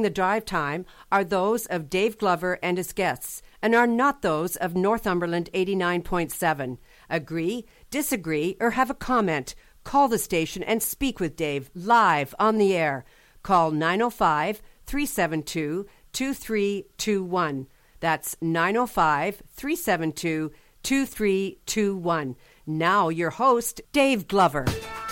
the drive time are those of Dave Glover and his guests and are not those of Northumberland 89.7. Agree, disagree, or have a comment? Call the station and speak with Dave live on the air. Call 905-372-2321. That's 905-372-2321. Now your host, Dave Glover.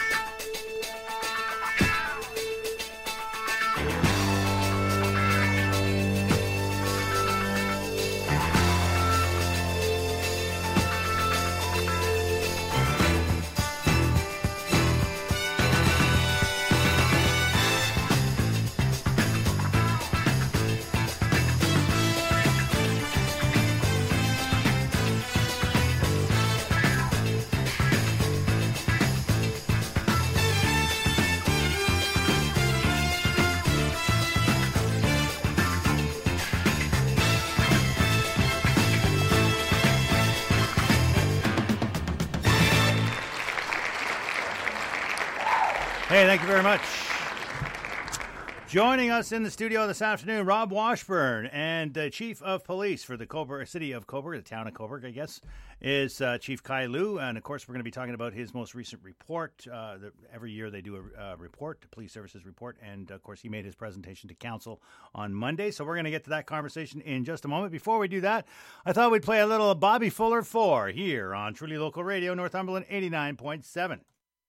Hey, thank you very much. Joining us in the studio this afternoon, Rob Washburn, and Chief of Police for the City of Cobourg, the town of Cobourg, I guess, is Chief Kai Liu. And, of course, we're going to be talking about his most recent report. Every year they do a report, a police services report, and, of course, he made his presentation to council on Monday. So we're going to get to that conversation in just a moment. Before we do that, I thought we'd play a little Bobby Fuller 4 here on Truly Local Radio, Northumberland 89.7.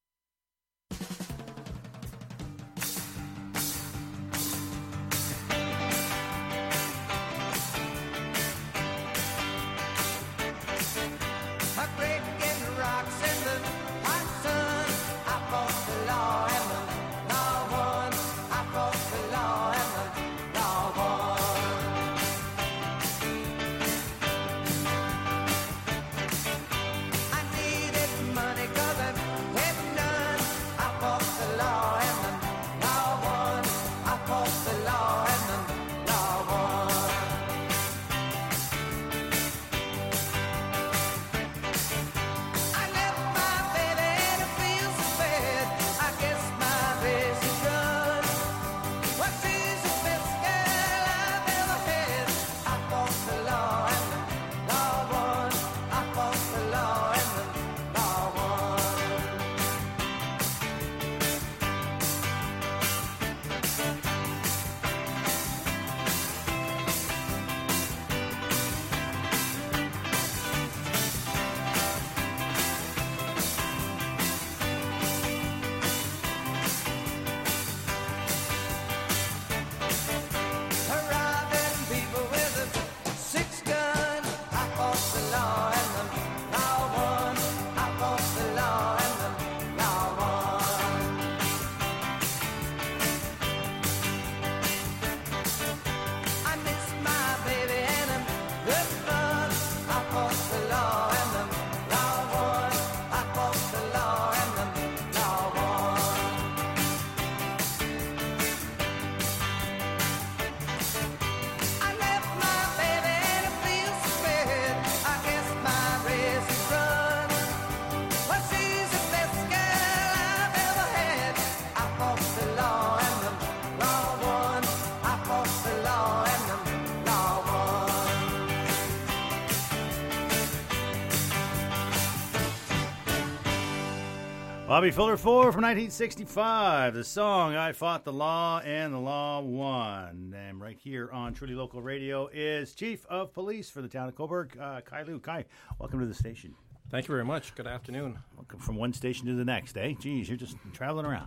Bobby Fuller 4 from 1965, the song I Fought the Law and the Law Won. And right here on Truly Local Radio is Chief of Police for the town of Cobourg, Kai Liu. Kai, welcome to the station. Thank you very much. Good afternoon. Welcome from one station to the next, eh? Geez, you're just traveling around.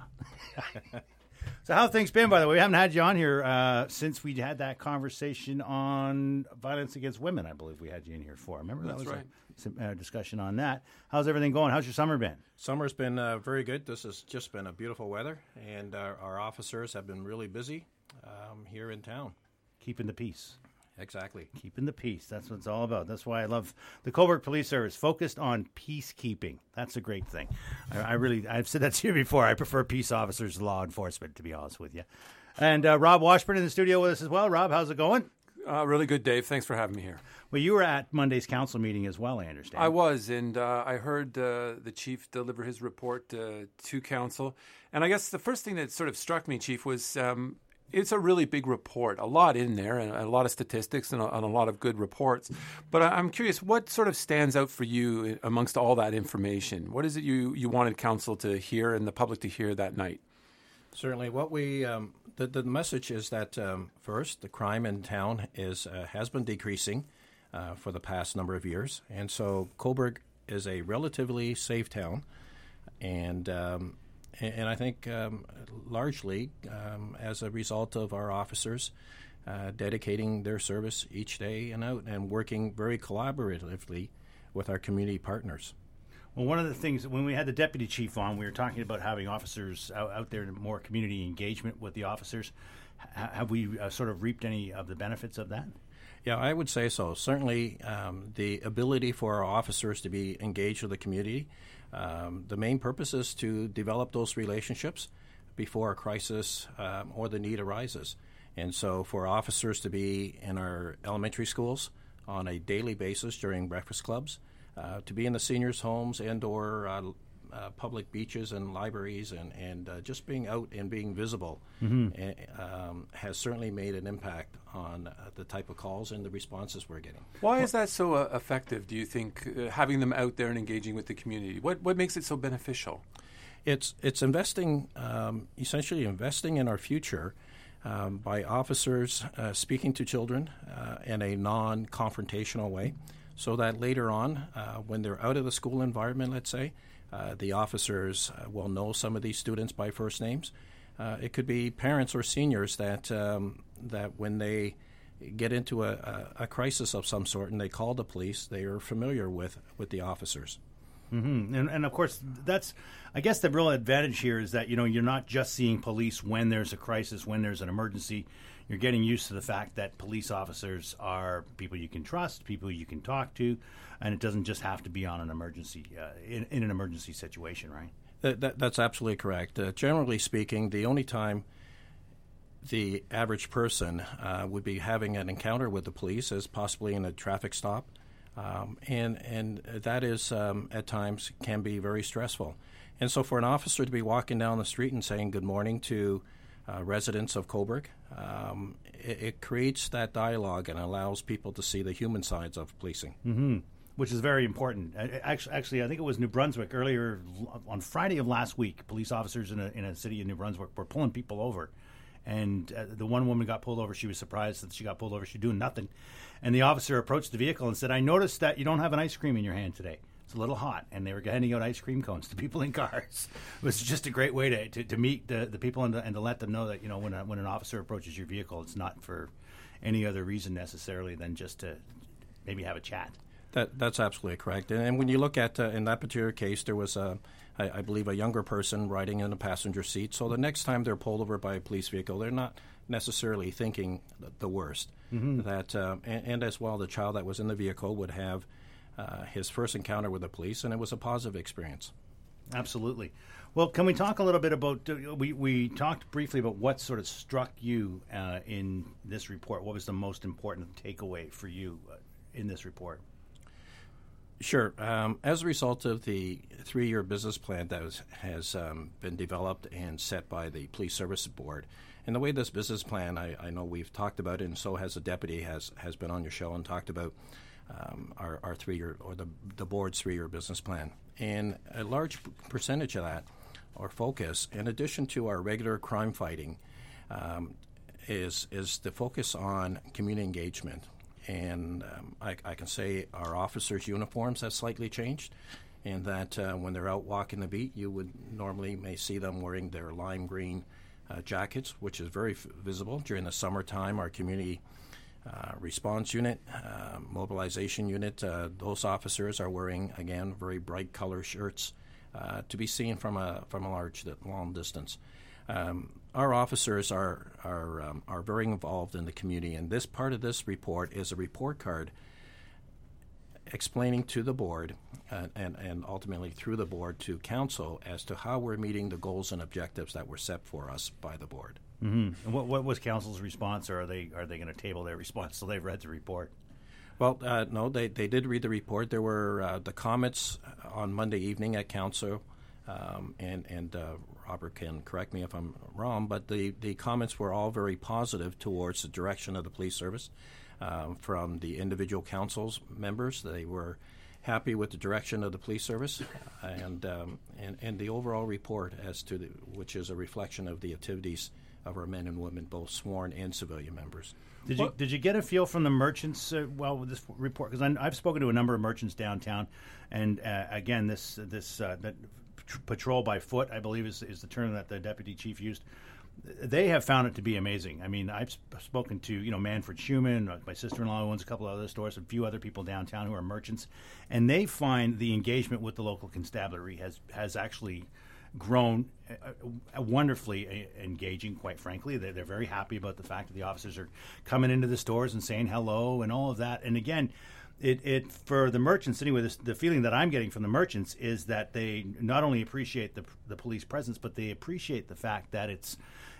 So how have things been, by the way? We haven't had you on here since we had that conversation on violence against women, I believe we had you in here for. Remember? That's that was right. Some discussion on that. How's everything going? How's your summer been? Summer's been very good. This has just been a beautiful weather, and our officers have been really busy here in town. Keeping the peace. Exactly. Keeping the peace. That's what it's all about. That's why I love the Cobourg Police Service, focused on peacekeeping. That's a great thing. I've said that to you before. I prefer peace officers to law enforcement, to be honest with you. And Rob Washburn in the studio with us as well. Rob, how's it going? Really good, Dave. Thanks for having me here. Well, you were at Monday's council meeting as well, I understand. I was, and I heard the chief deliver his report to council. And I guess the first thing that sort of struck me, Chief, was It's a really big report, a lot in there, and a lot of statistics and a lot of good reports. But I'm curious, what sort of stands out for you amongst all that information? What is it you wanted council to hear and the public to hear that night? Certainly. What we the message is that first, the crime in town has been decreasing for the past number of years, and so Cobourg is a relatively safe town, and I think largely as a result of our officers dedicating their service each day and out and working very collaboratively with our community partners. Well, one of the things, when we had the deputy chief on, we were talking about having officers out there, more community engagement with the officers. Have we sort of reaped any of the benefits of that? Yeah, I would say so. Certainly the ability for our officers to be engaged with the community. The main purpose is to develop those relationships before a crisis or the need arises. And so for officers to be in our elementary schools on a daily basis during breakfast clubs, to be in the seniors' homes and or public beaches and libraries and just being out and being visible has certainly made an impact on the type of calls and the responses we're getting. Why is that so effective, do you think, having them out there and engaging with the community? What makes it so beneficial? It's investing, essentially investing in our future by officers speaking to children in a non-confrontational way, so that later on, when they're out of the school environment, let's say, the officers will know some of these students by first names. It could be parents or seniors that when they get into a crisis of some sort and they call the police, they are familiar with the officers. Mm-hmm. And of course, I guess the real advantage here is that, you're not just seeing police when there's a crisis, when there's an emergency. You're getting used to the fact that police officers are people you can trust, people you can talk to, and it doesn't just have to be on an emergency, in an emergency situation, right? That's absolutely correct. Generally speaking, the only time the average person would be having an encounter with the police is possibly in a traffic stop, and that is at times can be very stressful. And so for an officer to be walking down the street and saying good morning to residents of Cobourg, it creates that dialogue and allows people to see the human sides of policing. Mm-hmm. Which is very important. Actually, I think it was New Brunswick earlier on Friday of last week. Police officers in a city in New Brunswick were pulling people over, and the one woman got pulled over. She was surprised that she got pulled over. She's doing nothing, and the officer approached the vehicle and said, "I noticed that you don't have an ice cream in your hand today. It's a little hot." And they were handing out ice cream cones to people in cars. It was just a great way to meet the people and to let them know that when an officer approaches your vehicle, it's not for any other reason necessarily than just to maybe have a chat. That's absolutely correct. And when you look at, in that particular case, there was, I believe, a younger person riding in the passenger seat. So the next time they're pulled over by a police vehicle, they're not necessarily thinking the worst. Mm-hmm. And as well, the child that was in the vehicle would have his first encounter with the police, and it was a positive experience. Absolutely. Well, can we talk a little bit about, we talked briefly about what sort of struck you in this report. What was the most important takeaway for you in this report? Sure. As a result of the 3-year business plan that has been developed and set by the Police Services Board, and the way this business plan, I know we've talked about it, and so has the deputy has been on your show and talked about our 3-year, or the board's 3-year business plan. And a large percentage of that, or focus, in addition to our regular crime fighting, is the focus on community engagement. And I can say our officers' uniforms have slightly changed, and that when they're out walking the beat, you would normally may see them wearing their lime green jackets, which is very visible. During the summertime, our community response unit, mobilization unit, those officers are wearing, again, very bright color shirts to be seen from a long distance. Our officers are very involved in the community, and this part of this report is a report card explaining to the board and ultimately through the board to council as to how we're meeting the goals and objectives that were set for us by the board. Mm-hmm. And what was council's response, or are they going to table their response till they've read the report? Well, no, they did read the report. There were the comments on Monday evening at council, and Robert can correct me if I'm wrong, but the comments were all very positive towards the direction of the police service. From the individual councils members, they were happy with the direction of the police service, and the overall report which is a reflection of the activities of our men and women, both sworn and civilian members. Did you get a feel from the merchants with this report? Because I've spoken to a number of merchants downtown, and again, this that patrol by foot, I believe, is the term that the deputy chief used. They have found it to be amazing. I mean, I've spoken to Manfred Schumann, my sister-in-law owns a couple of other stores, a few other people downtown who are merchants, and they find the engagement with the local constabulary has actually grown wonderfully engaging, quite frankly. They're very happy about the fact that the officers are coming into the stores and saying hello and all of that. And again, it for the merchants anyway, the feeling that I'm getting from the merchants is that they not only appreciate the police presence, but they appreciate the fact that it's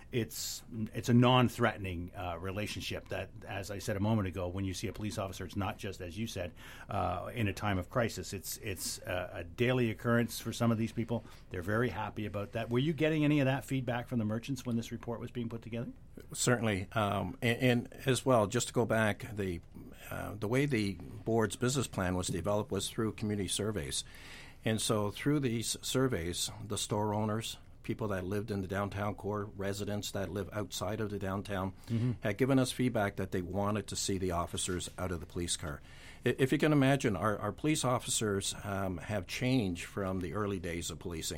a non-threatening relationship. That, as I said a moment ago, when you see a police officer, it's not just, as you said, in a time of crisis. It's a daily occurrence for some of these people. They're very happy about that. Were you getting any of that feedback from the merchants when this report was being put together? Certainly, and as well, just to go back, the way the board's business plan was developed was through community surveys, and so through these surveys, the store owners, people that lived in the downtown core, residents that live outside of the downtown, had given us feedback that they wanted to see the officers out of the police car. If you can imagine, our police officers have changed from the early days of policing,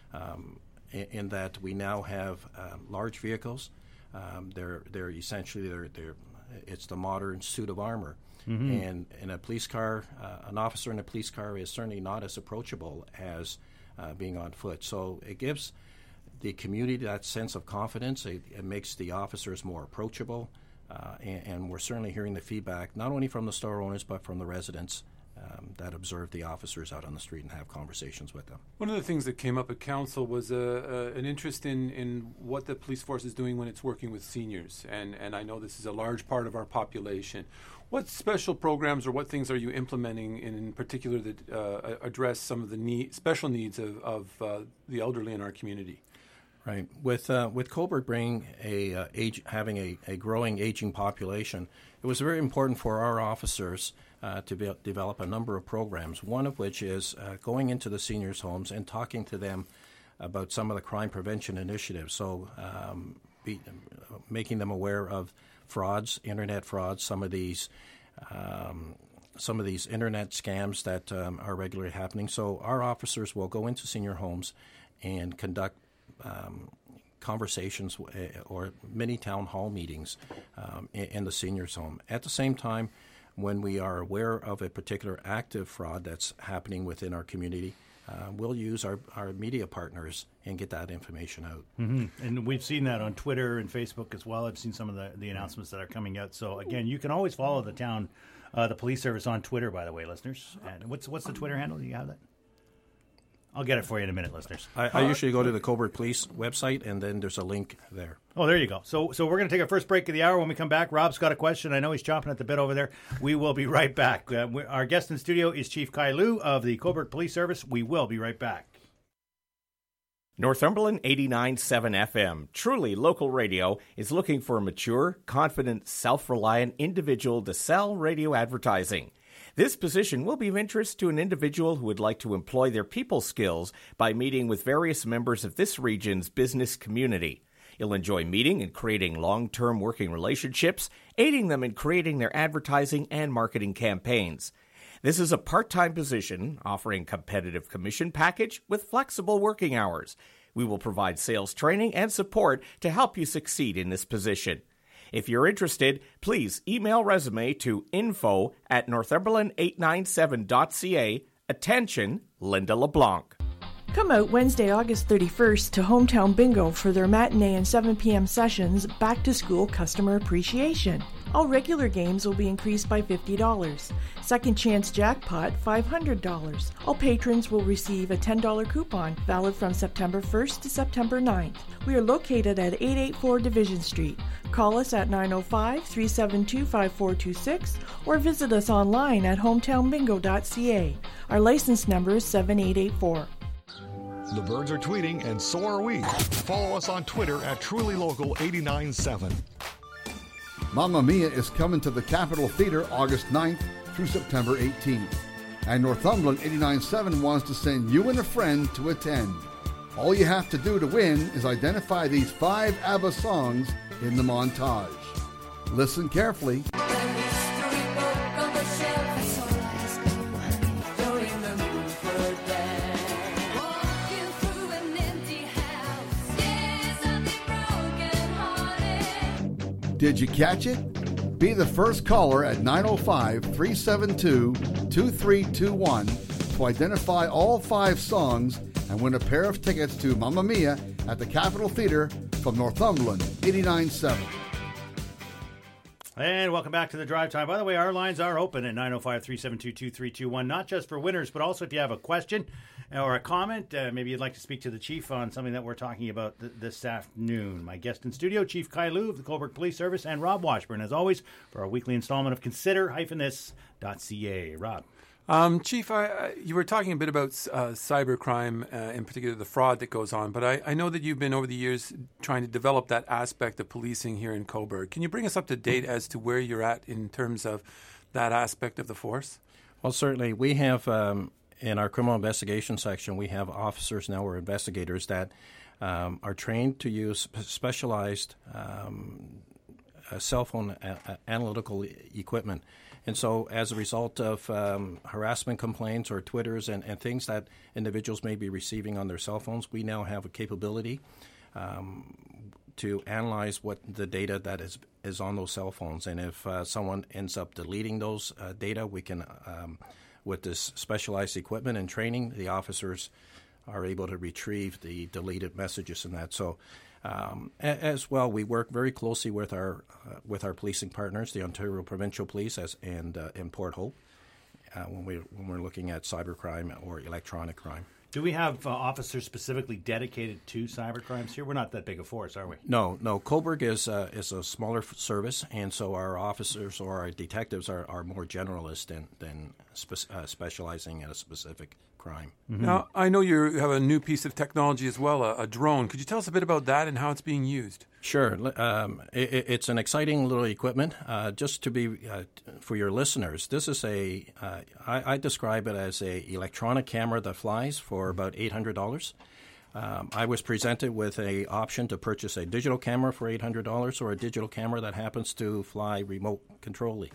in that we now have large vehicles. They're essentially it's the modern suit of armor. And in a police car, an officer in a police car is certainly not as approachable as being on foot. So it gives the community that sense of confidence. It makes the officers more approachable, and we're certainly hearing the feedback not only from the store owners but from the residents that observe the officers out on the street and have conversations with them. One of the things that came up at council was an interest in what the police force is doing when it's working with seniors, and I know this is a large part of our population. What special programs or what things are you implementing in particular that address some of the special needs of the elderly in our community? Right. With Cobourg bringing having a growing aging population, it was very important for our officers to develop a number of programs, one of which is going into the seniors' homes and talking to them about some of the crime prevention initiatives. So making them aware of frauds, internet frauds, some of these internet scams that are regularly happening. So our officers will go into senior homes and conduct conversations or mini town hall meetings in the seniors' home. At the same time, when we are aware of a particular active fraud that's happening within our community, we'll use our media partners and get that information out. And we've seen that on Twitter and Facebook as well. I've seen some of the announcements that are coming out. So, again, you can always follow the police service on Twitter, by the way, listeners. And what's the Twitter handle? Do you have that? I'll get it for you in a minute, listeners. I usually go to the Cobourg Police website, and then there's a link there. Oh, there you go. So we're going to take our first break of the hour. When we come back, Rob's got a question. I know he's chomping at the bit over there. We will be right back. Our guest in studio is Chief Kai Liu of the Cobourg Police Service. We will be right back. Northumberland 89.7 FM, truly local radio, is looking for a mature, confident, self-reliant individual to sell radio advertising. This position will be of interest to an individual who would like to employ their people skills by meeting with various members of this region's business community. You'll enjoy meeting and creating long-term working relationships, aiding them in creating their advertising and marketing campaigns. This is a part-time position offering competitive commission package with flexible working hours. We will provide sales training and support to help you succeed in this position. If you're interested, please email resume to info@northumberland897.ca. Attention, Linda LeBlanc. Come out Wednesday, August 31st to Hometown Bingo for their matinee and 7 p.m. sessions, Back to School Customer Appreciation. All regular games will be increased by $50. Second Chance Jackpot, $500. All patrons will receive a $10 coupon, valid from September 1st to September 9th. We are located at 884 Division Street. Call us at 905-372-5426 or visit us online at hometownbingo.ca. Our license number is 7884. The birds are tweeting, and so are we. Follow us on Twitter at TrulyLocal897. Mamma Mia is coming to the Capitol Theatre August 9th through September 18th. And Northumberland 89.7 wants to send you and a friend to attend. All you have to do to win is identify these 5 ABBA songs in the montage. Listen carefully. Did you catch it? Be the first caller at 905-372-2321 to identify all 5 songs and win a pair of tickets to Mamma Mia at the Capitol Theatre from Northumberland 89.7. And welcome back to the Drive Time. By the way, our lines are open at 905-372-2321, not just for winners, but also if you have a question or a comment, maybe you'd like to speak to the chief on something that we're talking about this afternoon. My guest in studio, Chief Kai Lu of the Cobourg Police Service, and Rob Washburn, as always, for our weekly installment of Consider-this.ca. Rob. Chief, you were talking a bit about cybercrime, in particular the fraud that goes on, but I know that you've been over the years trying to develop that aspect of policing here in Cobourg. Can you bring us up to date as to where you're at in terms of that aspect of the force? Well, certainly. We have, in our criminal investigation section, we have officers now or investigators that are trained to use specialized cell phone analytical equipment. And so as a result of harassment complaints or Twitters and things that individuals may be receiving on their cell phones, we now have a capability to analyze what the data that is on those cell phones. And if someone ends up deleting those data, we can, with this specialized equipment and training, the officers are able to retrieve the deleted messages and that. So as well, we work very closely with our policing partners, the Ontario Provincial Police and in Port Hope, when we're looking at cybercrime or electronic crime. Do we have officers specifically dedicated to cybercrimes here? We're not that big a force, are we? No. Cobourg is a smaller service, and so our officers or our detectives are more generalist than specializing in a specific crime. Mm-hmm. Now, I know you have a new piece of technology as well, a drone. Could you tell us a bit about that and how it's being used? Sure. It's an exciting little equipment. Just to be for your listeners, this is I describe it as a electronic camera that flies for about $800. I was presented with an option to purchase a digital camera for $800 or a digital camera that happens to fly remote controlly.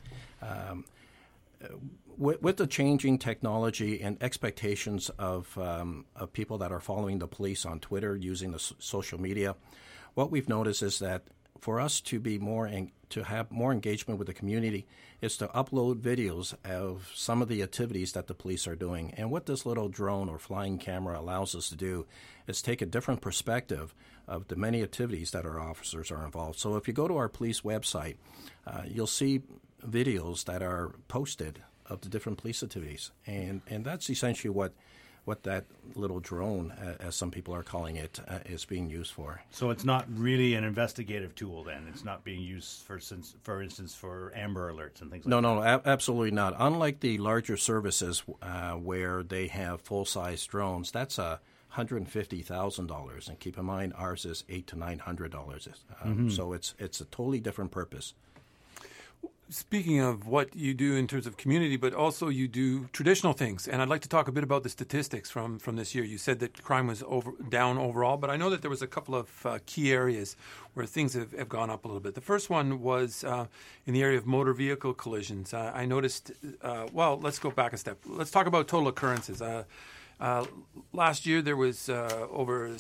With the changing technology and expectations of people that are following the police on Twitter, using the social media, what we've noticed is that for us to be to have more engagement with the community is to upload videos of some of the activities that the police are doing. And what this little drone or flying camera allows us to do is take a different perspective of the many activities that our officers are involved. So if you go to our police website, you'll see videos that are posted of the different police activities. And that's essentially what that little drone, as some people are calling it, is being used for. So it's not really an investigative tool then? It's not being used, for instance, for Amber Alerts and things like that? No, absolutely not. Unlike the larger services where they have full-size drones, that's $150,000. And keep in mind, ours is $800 to $900. So it's a totally different purpose. Speaking of what you do in terms of community, but also you do traditional things, and I'd like to talk a bit about the statistics from this year. You said that crime was down overall, but I know that there was a couple of key areas where things have gone up a little bit. The first one was in the area of motor vehicle collisions. I noticed, let's go back a step. Let's talk about total occurrences. Last year, there was over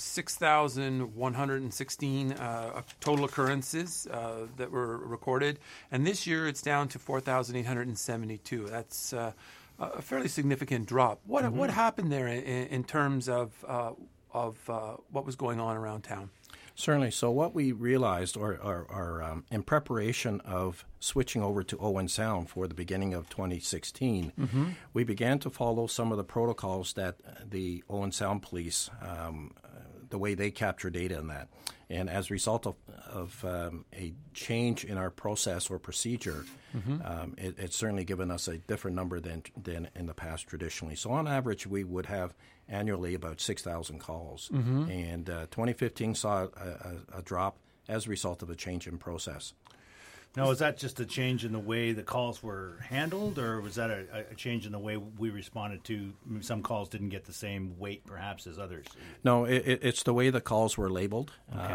6,116 total occurrences that were recorded, and this year it's down to 4,872. That's a fairly significant drop. What happened there in terms of what was going on around town? Certainly. So what we realized, or in preparation of switching over to Owen Sound for the beginning of 2016, we began to follow some of the protocols that the Owen Sound police the way they capture data in that. And as a result of a change in our process or procedure, it's certainly given us a different number than in the past traditionally. So on average, we would have annually about 6,000 calls. And 2015 saw a drop as a result of a change in process. Now, was that just a change in the way the calls were handled, or was that a change in the way we responded to some calls didn't get the same weight, perhaps, as others? No, it's the way the calls were labeled.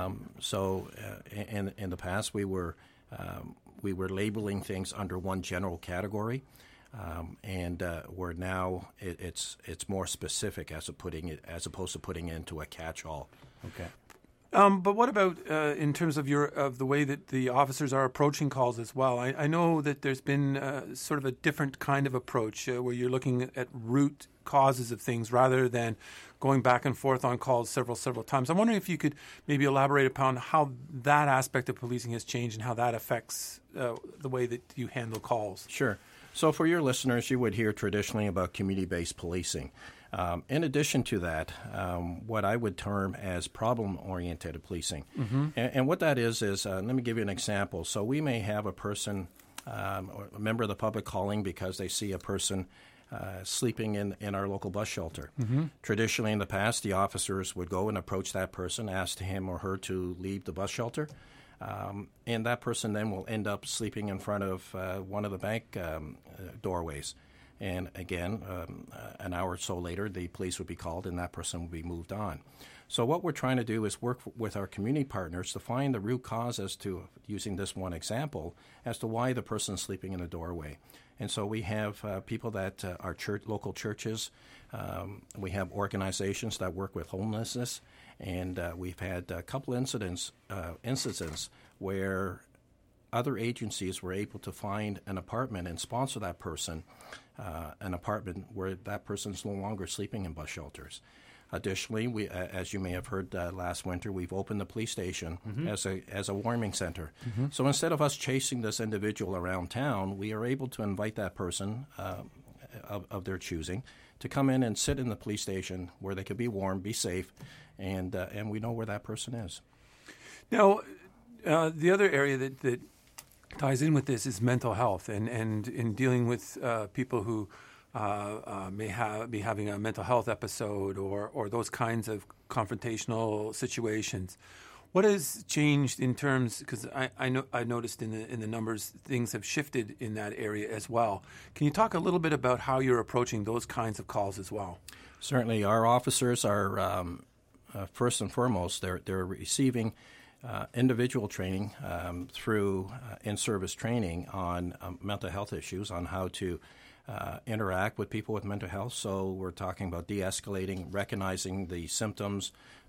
Okay. In the past, we were labeling things under one general category, and we're now it's more specific as opposed to putting it into a catch-all. Okay. But what about in terms of the way that the officers are approaching calls as well? I know that there's been sort of a different kind of approach where you're looking at root causes of things rather than going back and forth on calls several times. I'm wondering if you could maybe elaborate upon how that aspect of policing has changed and how that affects the way that you handle calls. Sure. So for your listeners, you would hear traditionally about community-based policing. In addition to that, what I would term as problem-oriented policing. And what that is let me give you an example. So we may have a person or a member of the public calling because they see a person sleeping in our local bus shelter. Traditionally in the past, the officers would go and approach that person, ask him or her to leave the bus shelter. And that person then will end up sleeping in front of one of the bank doorways. And again, an hour or so later, the police would be called and that person would be moved on. So what we're trying to do is work with our community partners to find the root cause as to, using this one example, as to why the person is sleeping in a doorway. And so we have people that are local churches. We have organizations that work with homelessness. And we've had a couple instances where other agencies were able to find an apartment and sponsor that person an apartment where that person's no longer sleeping in bus shelters. Additionally, we, as you may have heard last winter, we've opened the police station as a warming center. So instead of us chasing this individual around town, we are able to invite that person of their choosing to come in and sit in the police station where they could be warm, be safe, and we know where that person is. Now, the other area that ties in with this is mental health, and in dealing with people who may be having a mental health episode or those kinds of confrontational situations. What has changed in terms? Because I noticed in the numbers things have shifted in that area as well. Can you talk a little bit about how you're approaching those kinds of calls as well? Certainly, our officers are first and foremost they're receiving individual training through in-service training on mental health issues, on how to interact with people with mental health. So we're talking about de-escalating, recognizing the symptoms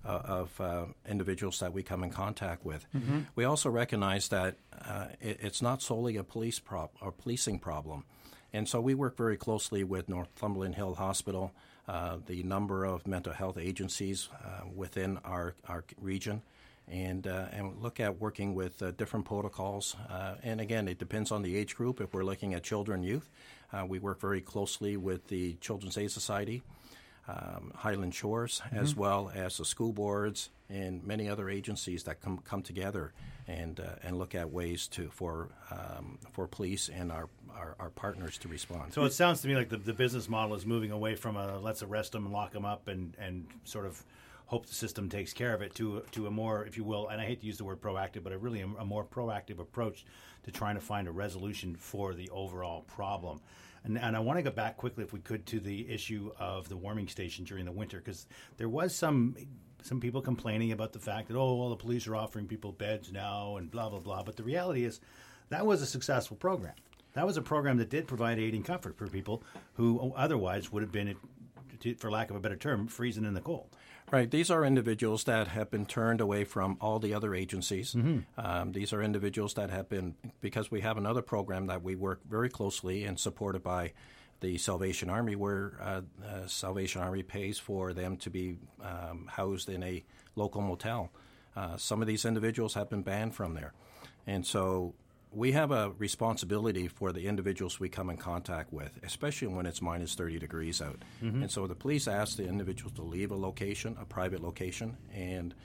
of individuals that we come in contact with. We also recognize that it's not solely a policing problem. And so we work very closely with Northumberland Hill Hospital, the number of mental health agencies within our region, and look at working with different protocols. And again, it depends on the age group. If we're looking at children and youth, we work very closely with the Children's Aid Society, Highland Shores, as well as the school boards and many other agencies that come together and look at ways for police and our partners to respond. So it sounds to me like the business model is moving away from let's arrest them and lock them up and sort of hope the system takes care of it to a more, if you will, and I hate to use the word proactive, but a more proactive approach to trying to find a resolution for the overall problem. And I want to go back quickly, if we could, to the issue of the warming station during the winter, because there was some people complaining about the fact that, the police are offering people beds now and blah, blah, blah. But the reality is that was a successful program. That was a program that did provide aid and comfort for people who otherwise would have been, for lack of a better term, freezing in the cold. Right. These are individuals that have been turned away from all the other agencies. These are individuals that have been, because we have another program that we work very closely and supported by the Salvation Army, where Salvation Army pays for them to be housed in a local motel. Some of these individuals have been banned from there. And so we have a responsibility for the individuals we come in contact with, especially when it's minus 30 degrees out. And so the police ask the individuals to leave a location, a private location, and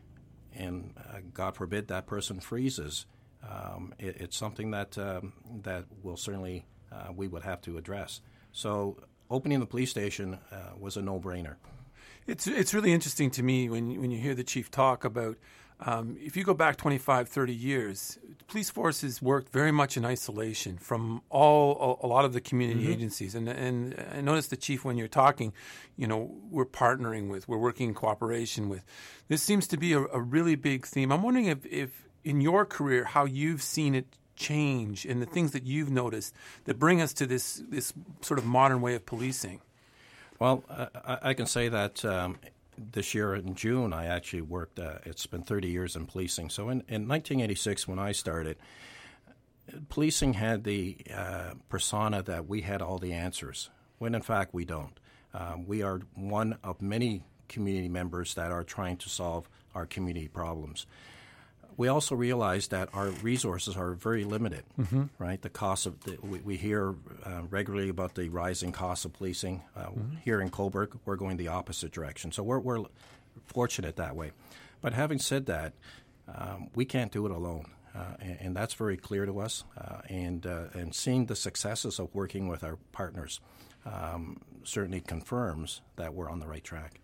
God forbid that person freezes. It's something that that will certainly we would have to address. So opening the police station was a no-brainer. It's really interesting to me when you hear the chief talk about if you go back 25, 30 years, police forces worked very much in isolation from a lot of the community agencies. And I noticed the chief, when you're talking, we're partnering with, we're working in cooperation with. This seems to be a really big theme. I'm wondering if in your career, how you've seen it change and the things that you've noticed that bring us to this sort of modern way of policing. Well, I can say that this year in June, I actually worked, it's been 30 years in policing. So in 1986, when I started, policing had the persona that we had all the answers, when in fact we don't. We are one of many community members that are trying to solve our community problems. We also realize that our resources are very limited, right? The cost of we hear regularly about the rising cost of policing. Here in Cobourg, we're going the opposite direction. So we're fortunate that way. But having said that, we can't do it alone, and that's very clear to us. And seeing the successes of working with our partners certainly confirms that we're on the right track.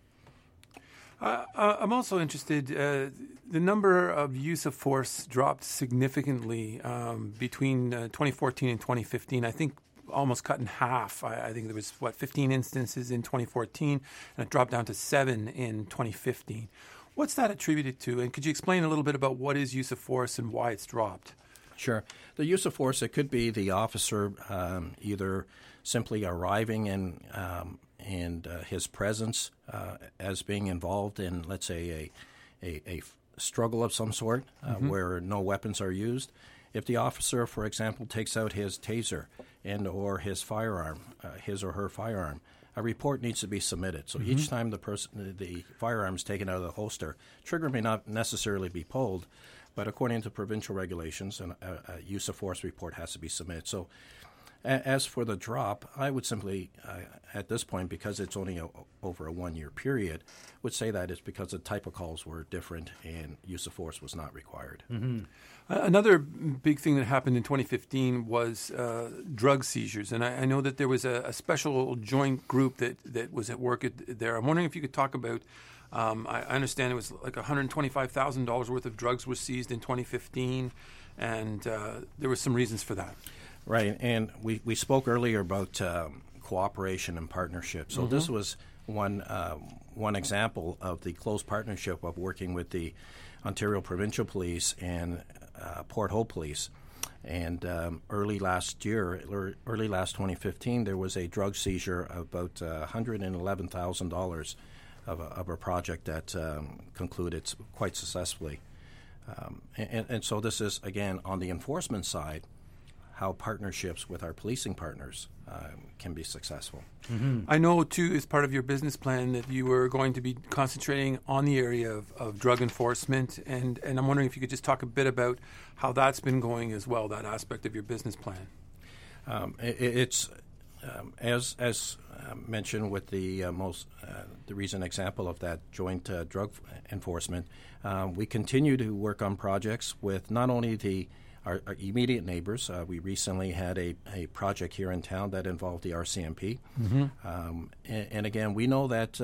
I'm also interested, the number of use of force dropped significantly between 2014 and 2015. I think almost cut in half. I think there was, 15 instances in 2014, and it dropped down to 7 in 2015. What's that attributed to? And could you explain a little bit about what is use of force and why it's dropped? Sure. The use of force, it could be the officer either simply arriving and his presence as being involved in, let's say, a struggle of some sort where no weapons are used. If the officer, for example, takes out his taser and or his firearm, his or her firearm, a report needs to be submitted. So each time the firearm is taken out of the holster, trigger may not necessarily be pulled, but according to provincial regulations, a use of force report has to be submitted. So as for the drop, I would simply, at this point, because it's only over a 1 year period, would say that it's because the type of calls were different and use of force was not required. Another big thing that happened in 2015 was drug seizures. And I know that there was a special joint group that was at work there. I'm wondering if you could talk about, I understand it was like $125,000 worth of drugs was seized in 2015, and there were some reasons for that. Right, and we spoke earlier about cooperation and partnership. So this was one example of the close partnership of working with the Ontario Provincial Police and Port Hope Police. And early last 2015, there was a drug seizure of about $111,000 of a project that concluded quite successfully. And so this is, again, on the enforcement side, how partnerships with our policing partners can be successful. I know, too, as part of your business plan that you were going to be concentrating on the area of drug enforcement, and I'm wondering if you could just talk a bit about how that's been going as well, that aspect of your business plan. It's as mentioned with the recent example of that joint drug enforcement, we continue to work on projects with not only our immediate neighbors. We recently had a project here in town that involved the RCMP. And again, we know that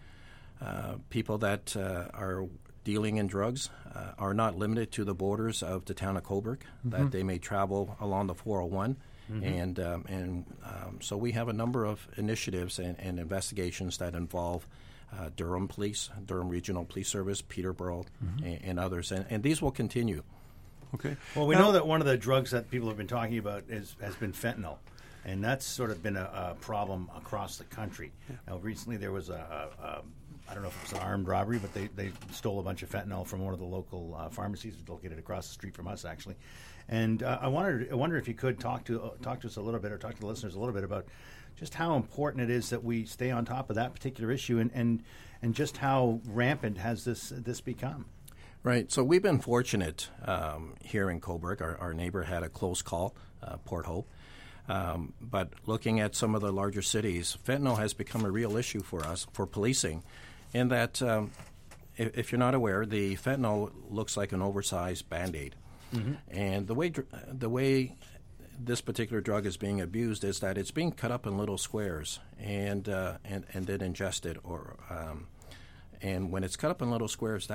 people that are dealing in drugs are not limited to the borders of the town of Cobourg, that they may travel along the 401. And so we have a number of initiatives and investigations that involve Durham Police, Durham Regional Police Service, Peterborough, and others. And these will continue. Okay. Well, we know that one of the drugs that people have been talking about has been fentanyl, and that's sort of been a problem across the country. Now, recently there was I don't know if it was an armed robbery, but they stole a bunch of fentanyl from one of the local pharmacies located across the street from us, actually. And I wonder if you could talk to us a little bit, or talk to the listeners a little bit about just how important it is that we stay on top of that particular issue, and just how rampant has this become. Right. So we've been fortunate here in Cobourg. Our neighbor had a close call, Port Hope. But looking at some of the larger cities, fentanyl has become a real issue for us, for policing, in that if you're not aware, the fentanyl looks like an oversized Band-Aid. Mm-hmm. And the way this particular drug is being abused is that it's being cut up in little squares and then ingested. And when it's cut up in little squares,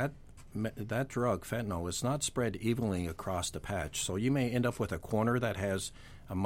that drug, fentanyl, is not spread evenly across the patch. So you may end up with a corner that has